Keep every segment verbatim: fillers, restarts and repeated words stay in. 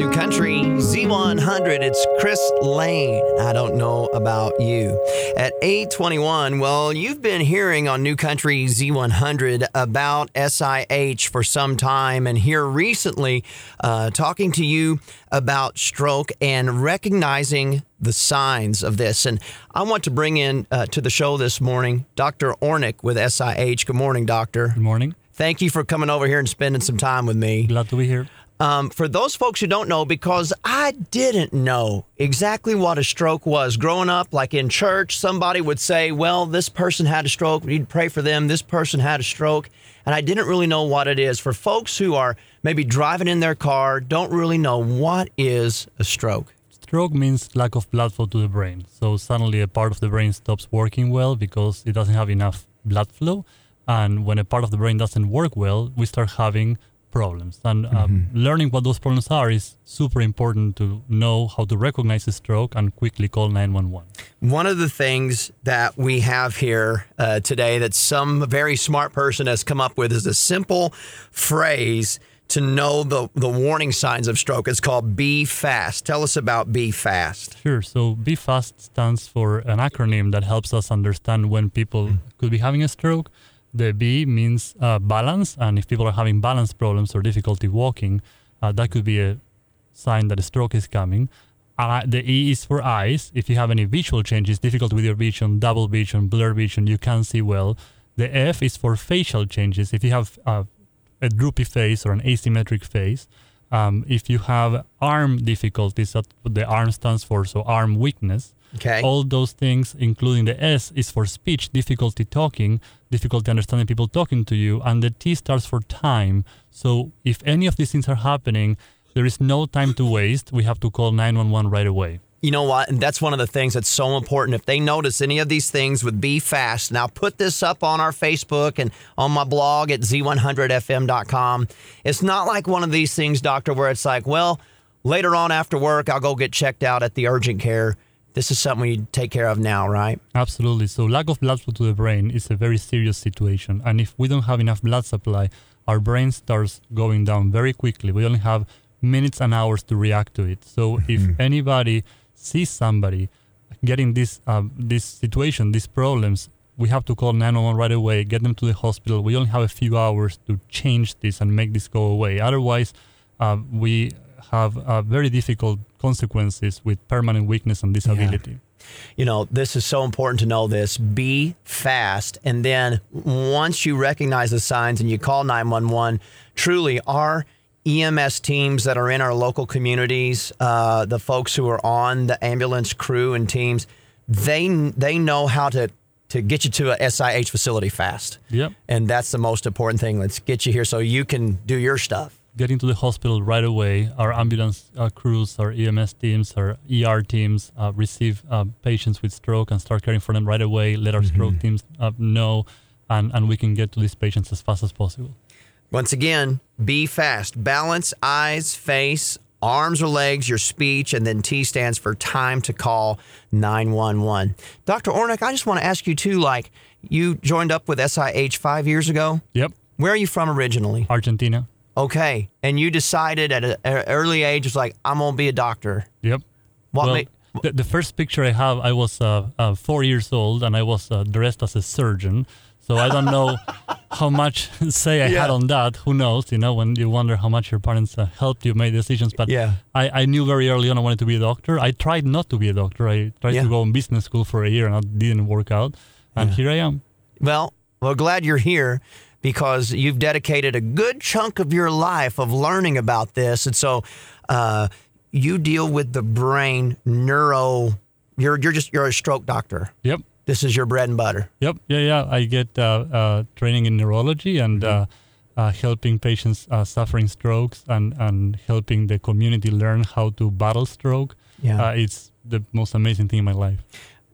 New Country Z one hundred. It's Chris Lane. I don't know about you. At eight twenty-one, well, you've been hearing on New Country Z one hundred about S I H for some time, and here recently uh, talking to you about stroke and recognizing the signs of this. And I want to bring in uh, to the show this morning Doctor Ornick with S I H. Good morning, doctor. Good morning. Thank you for coming over here and spending some time with me. Glad to be here. Um, for those folks who don't know, because I didn't know exactly what a stroke was. Growing up, like in church, somebody would say, well, this person had a stroke. You'd pray for them. This person had a stroke. And I didn't really know what it is. For folks who are maybe driving in their car, don't really know what is a stroke. Stroke means lack of blood flow to the brain. So suddenly a part of the brain stops working well because it doesn't have enough blood flow. And when a part of the brain doesn't work well, we start having problems. And um, mm-hmm. learning what those problems are is super important to know how to recognize a stroke and quickly call nine one one. One of the things that we have here uh, today that some very smart person has come up with is a simple phrase to know the, the warning signs of stroke. It's called Be Fast. Tell us about Be Fast. Sure. So Be Fast stands for an acronym that helps us understand when people mm-hmm. could be having a stroke. The B means uh, balance, and if people are having balance problems or difficulty walking, uh, that could be a sign that a stroke is coming. Uh, the E is for eyes. If you have any visual changes, difficulty with your vision, double vision, blurred vision, you can't see well. The F is for facial changes. If you have uh, a droopy face or an asymmetric face. Um, if you have arm difficulties, that's what the arm stands for, so arm weakness. Okay. All those things, including the S, is for speech, difficulty talking, difficulty understanding people talking to you, and the T stands for time. So if any of these things are happening, there is no time to waste. We have to call nine one one right away. You know what? And that's one of the things that's so important. If they notice any of these things with Be Fast, and I'll put this up on our Facebook and on my blog at Z one hundred F M dot com. It's not like one of these things, doctor, where it's like, well, later on after work, I'll go get checked out at the urgent care. This is something you take care of now, right? Absolutely. So lack of blood flow to the brain is a very serious situation. And if we don't have enough blood supply, our brain starts going down very quickly. We only have minutes and hours to react to it. So mm-hmm. if anybody sees somebody getting this uh, this situation, these problems, we have to call nine one one right away, get them to the hospital. We only have a few hours to change this and make this go away. Otherwise, uh, we have uh, very difficult consequences with permanent weakness and disability. Yeah. You know, this is so important to know this. Be fast. And then once you recognize the signs and you call nine one one, truly our E M S teams that are in our local communities, uh, the folks who are on the ambulance crew and teams, they they know how to, to get you to a S I H facility fast. Yep. And that's the most important thing. Let's get you here so you can do your stuff. Getting to the hospital right away. Our ambulance uh, crews, our E M S teams, our E R teams uh, receive uh, patients with stroke and start caring for them right away. Let our mm-hmm. stroke teams uh, know, and, and we can get to these patients as fast as possible. Once again, Be Fast. Balance, eyes, face, arms or legs, your speech, and then T stands for time to call nine one one. Doctor Ornick, I just want to ask you too, like, you joined up with S I H five years ago? Yep. Where are you from originally? Argentina. Okay. And you decided at an early age, it's like, I'm going to be a doctor. Yep. What well, made... the, the first picture I have, I was uh, uh, four years old, and I was uh, dressed as a surgeon. So I don't know how much say I yeah. had on that. Who knows? You know, when you wonder how much your parents uh, helped you make decisions. But yeah. I, I knew very early on I wanted to be a doctor. I tried not to be a doctor. I tried yeah. to go in business school for a year, and it didn't work out. And yeah. here I am. Well, we're glad you're here, because you've dedicated a good chunk of your life of learning about this. And so uh, you deal with the brain neuro. You're you're just you're a stroke doctor. Yep. This is your bread and butter. Yep. Yeah, yeah. I get uh, uh, training in neurology and mm-hmm. uh, uh, helping patients uh, suffering strokes and, and helping the community learn how to battle stroke. Yeah. Uh, it's the most amazing thing in my life.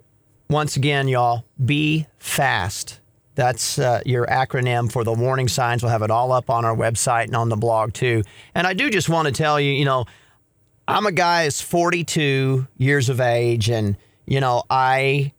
Once again, y'all, Be Fast. That's uh, your acronym for the warning signs. We'll have it all up on our website and on the blog too. And I do just want to tell you, you know, I'm a guy that's forty-two years of age, and, you know, I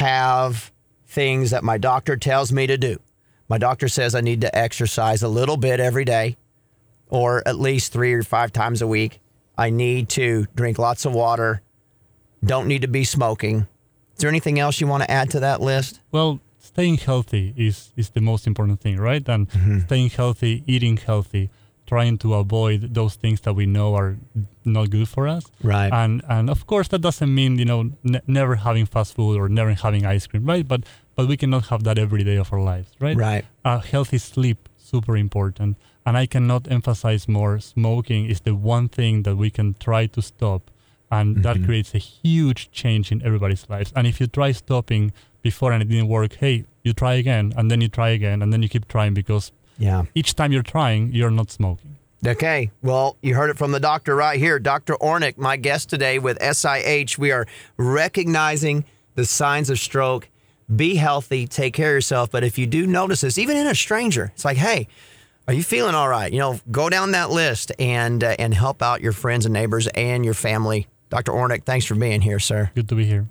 have things that my doctor tells me to do. My doctor says I need to exercise a little bit every day, or at least three or five times a week. I need to drink lots of water, don't need to be smoking. Is there anything else you want to add to that list? Well, staying healthy is, is the most important thing, right? And Mm-hmm. staying healthy, eating healthy, trying to avoid those things that we know are not good for us. Right. And and of course that doesn't mean, you know, ne- never having fast food or never having ice cream, right? But but we cannot have that every day of our lives, right? Right. Uh, healthy sleep, super important. And I cannot emphasize more, smoking is the one thing that we can try to stop. And Mm-hmm. that creates a huge change in everybody's lives. And if you try stopping before and it didn't work, hey, you try again, and then you try again, and then you keep trying, because Yeah. each time you're trying, you're not smoking. Okay. Well, you heard it from the doctor right here. Doctor Ornick, my guest today with S I H. We are recognizing the signs of stroke. Be healthy, take care of yourself. But if you do notice this, even in a stranger, it's like, hey, are you feeling all right? You know, go down that list and uh, and help out your friends and neighbors and your family. Doctor Ornick, thanks for being here, sir. Good to be here.